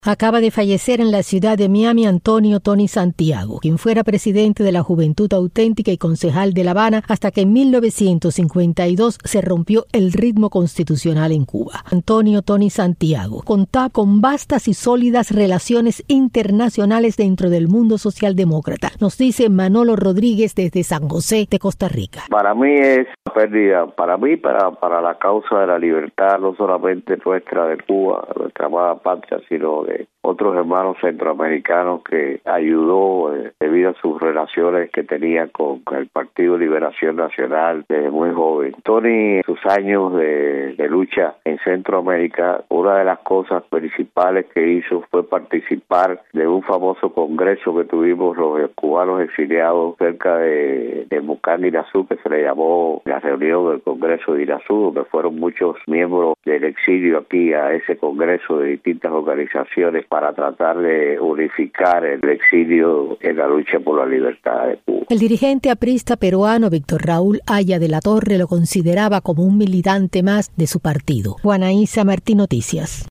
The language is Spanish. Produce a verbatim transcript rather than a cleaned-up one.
Acaba de fallecer en la ciudad de Miami Antonio Tony Santiago, quien fuera presidente de la Juventud Auténtica y concejal de La Habana hasta que en mil novecientos cincuenta y dos se rompió el ritmo constitucional en Cuba. Antonio Tony Santiago contaba con vastas y sólidas relaciones internacionales dentro del mundo socialdemócrata, nos dice Manolo Rodríguez desde San José de Costa Rica. Para mí es pérdida, para mí, para, para la causa de la libertad, no solamente nuestra de Cuba, nuestra amada patria, sino de otros hermanos centroamericanos que ayudó eh, debido a sus relaciones que tenía con el Partido Liberación Nacional desde muy joven. Tony, sus años de, de lucha en Centroamérica, una de las cosas principales que hizo fue participar de un famoso congreso que tuvimos los cubanos exiliados cerca de, de Mucán, Irazú, que se le llamó la reunión del Congreso de Irazú, donde fueron muchos miembros del exilio aquí a ese congreso de distintas organizaciones para tratar de unificar el exilio en la lucha por la libertad de Cuba. El dirigente aprista peruano Víctor Raúl Haya de la Torre lo consideraba como un militante más de su partido. Juana Isa Martín, Noticias.